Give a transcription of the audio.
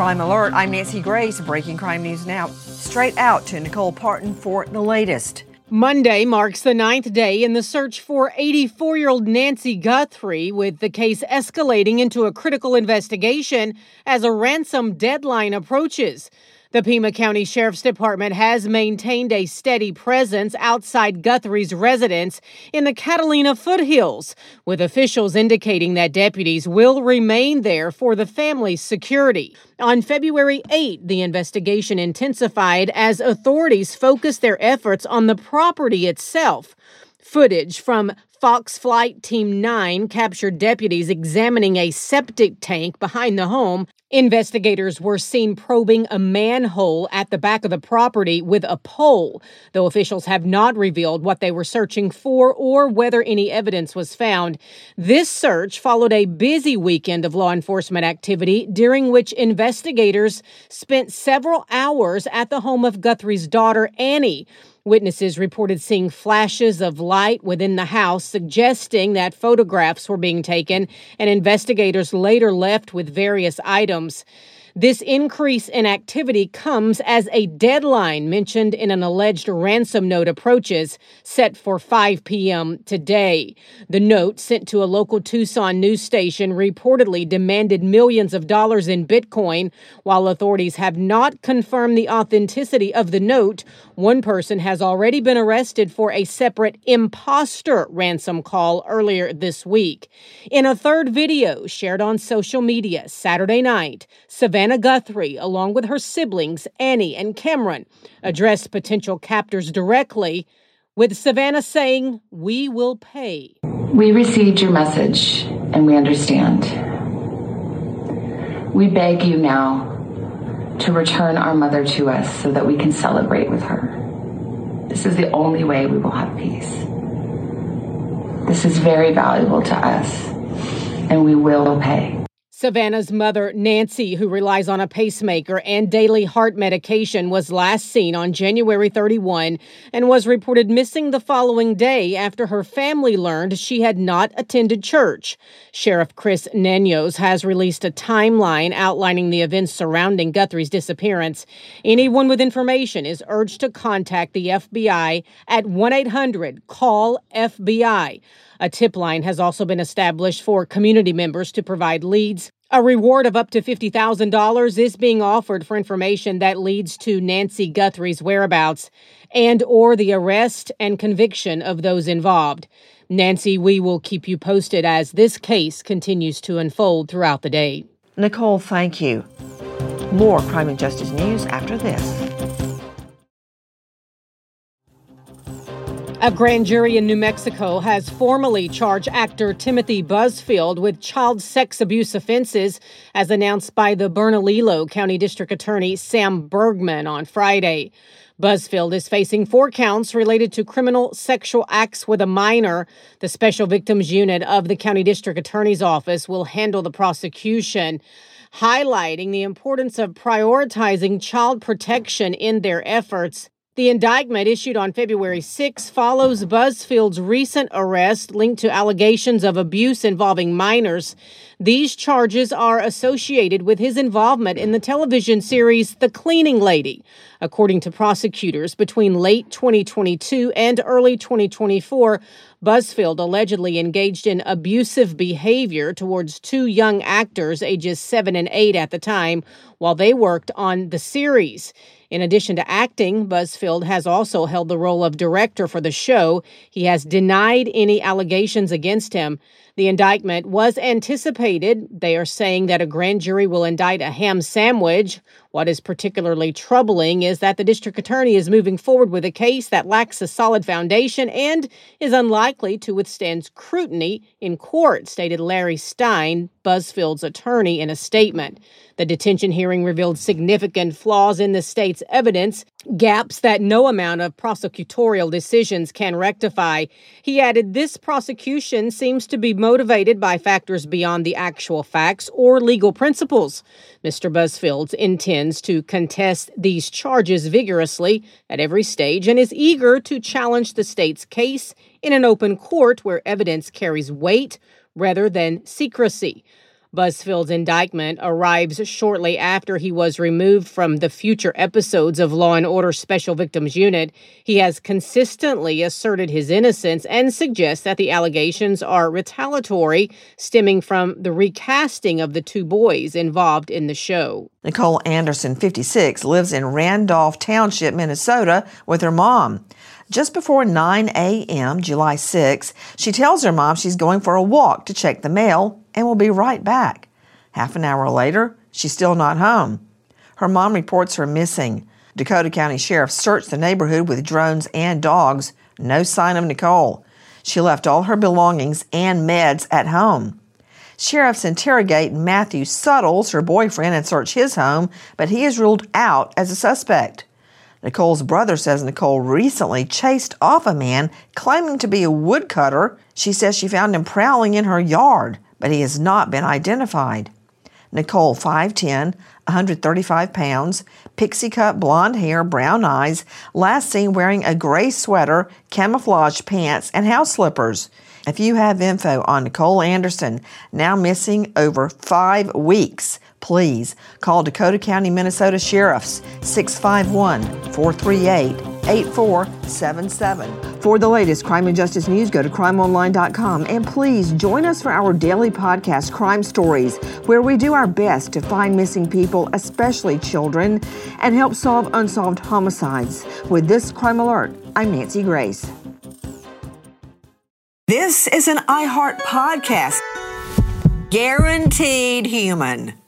Crime Alert, I'm Nancy Grace. Breaking crime news now. Straight out to Nicole Parton for the latest. Monday marks the 9th day in the search for 84-year-old Nancy Guthrie, with the case escalating into a critical investigation as a ransom deadline approaches. The Pima County Sheriff's Department has maintained a steady presence outside Guthrie's residence in the Catalina foothills, with officials indicating that deputies will remain there for the family's security. On February 8, the investigation intensified as authorities focused their efforts on the property itself. Footage from Fox Flight Team 9 captured deputies examining a septic tank behind the home. Investigators were seen probing a manhole at the back of the property with a pole, though officials have not revealed what they were searching for or whether any evidence was found. This search followed a busy weekend of law enforcement activity, during which investigators spent several hours at the home of Guthrie's daughter, Annie. Witnesses reported seeing flashes of light within the house, suggesting that photographs were being taken, and investigators later left with various items. This increase in activity comes as a deadline mentioned in an alleged ransom note approaches, set for 5 p.m. today. The note, sent to a local Tucson news station, reportedly demanded millions of dollars in Bitcoin. While authorities have not confirmed the authenticity of the note, one person has already been arrested for a separate imposter ransom call earlier this week. In a third video shared on social media Saturday night, Savannah Guthrie, along with her siblings, Annie and Cameron, addressed potential captors directly, with Savannah saying, "We will pay." We received your message and we understand. We beg you now to return our mother to us so that we can celebrate with her. This is the only way we will have peace. This is very valuable to us, and we will pay. Savannah's mother, Nancy, who relies on a pacemaker and daily heart medication, was last seen on January 31 and was reported missing the following day after her family learned she had not attended church. Sheriff Chris Nenos has released a timeline outlining the events surrounding Guthrie's disappearance. Anyone with information is urged to contact the FBI at 1-800-CALL-FBI. A tip line has also been established for community members to provide leads. A reward of up to $50,000 is being offered for information that leads to Nancy Guthrie's whereabouts and or the arrest and conviction of those involved. Nancy, we will keep you posted as this case continues to unfold throughout the day. Nicole, thank you. More crime and justice news after this. A grand jury in New Mexico has formally charged actor Timothy Busfield with child sex abuse offenses, as announced by the Bernalillo County District Attorney Sam Bergman on Friday. Busfield is facing 4 counts related to criminal sexual acts with a minor. The Special Victims Unit of the County District Attorney's Office will handle the prosecution, highlighting the importance of prioritizing child protection in their efforts. The indictment, issued on February 6, follows Busfield's recent arrest linked to allegations of abuse involving minors. These charges are associated with his involvement in the television series The Cleaning Lady. According to prosecutors, between late 2022 and early 2024, Busfield allegedly engaged in abusive behavior towards 2 young actors, ages 7 and 8 at the time, while they worked on the series. In addition to acting, Busfield has also held the role of director for the show. He has denied any allegations against him. The indictment was anticipated. They are saying that a grand jury will indict a ham sandwich. What is particularly troubling is that the district attorney is moving forward with a case that lacks a solid foundation and is unlikely to withstand scrutiny in court, stated Larry Stein, Busfield's attorney, in a statement. The detention hearing revealed significant flaws in the state's evidence, gaps that no amount of prosecutorial decisions can rectify. He added, "This prosecution seems to be motivated by factors beyond the actual facts or legal principles." Mr. Busfield intends to contest these charges vigorously at every stage and is eager to challenge the state's case in an open court where evidence carries weight rather than secrecy. Busfield's indictment arrives shortly after he was removed from the future episodes of Law & Order Special Victims Unit. He has consistently asserted his innocence and suggests that the allegations are retaliatory, stemming from the recasting of the two boys involved in the show. Nicole Anderson, 56, lives in Randolph Township, Minnesota, with her mom. Just before 9 a.m., July 6, she tells her mom she's going for a walk to check the mail and will be right back. Half an hour later, she's still not home. Her mom reports her missing. Dakota County Sheriff searched the neighborhood with drones and dogs. No sign of Nicole. She left all her belongings and meds at home. Sheriffs interrogate Matthew Suttles, her boyfriend, and search his home, but he is ruled out as a suspect. Nicole's brother says Nicole recently chased off a man claiming to be a woodcutter. She says she found him prowling in her yard, but he has not been identified. Nicole, 5'10", 135 pounds, pixie-cut blonde hair, brown eyes, last seen wearing a gray sweater, camouflage pants, and house slippers. If you have info on Nicole Anderson, now missing over 5 weeks, please call Dakota County, Minnesota Sheriffs, 651-438-8477. For the latest crime and justice news, go to crimeonline.com. And please join us for our daily podcast, Crime Stories, where we do our best to find missing people, especially children, and help solve unsolved homicides. With this Crime Alert, I'm Nancy Grace. This is an iHeart podcast. Guaranteed human.